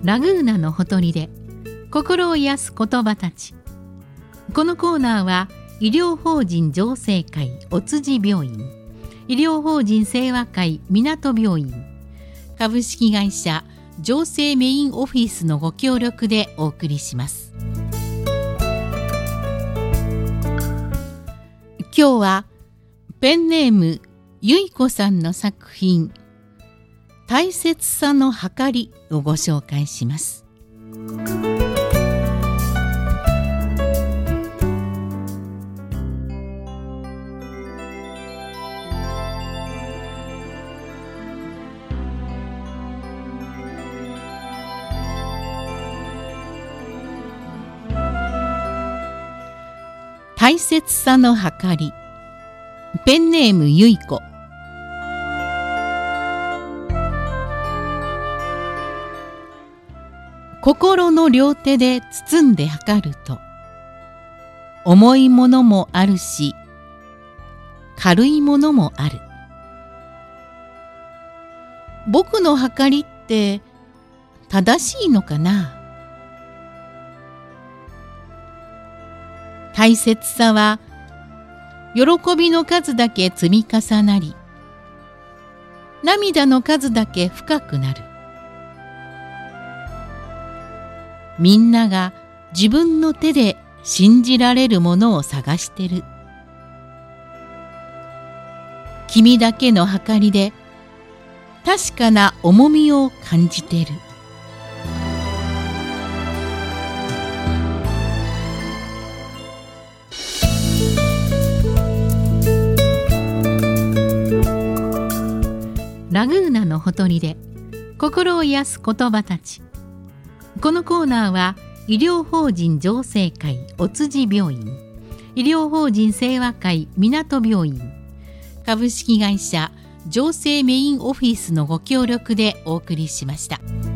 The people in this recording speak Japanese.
ラグーナのほとりで心を癒す言葉たち。このコーナーは医療法人浄世会お辻病院、医療法人清和会港病院、株式会社浄世メインオフィスのご協力でお送りします。今日はペンネームゆいこさんの作品大切さのはかりをご紹介します。大切さのはかり。ペンネームゆいこ。心の両手で包んで測ると、重いものもあるし、軽いものもある。僕の測りって正しいのかな？大切さは喜びの数だけ積み重なり、涙の数だけ深くなる。みんなが自分の手で信じられるものを探してる。君だけの計りで確かな重みを感じてる。ラグーナのほとりで心を癒す言葉たち。このコーナーは医療法人浄世会お辻病院、医療法人清和会港病院、株式会社浄世メインオフィスのご協力でお送りしました。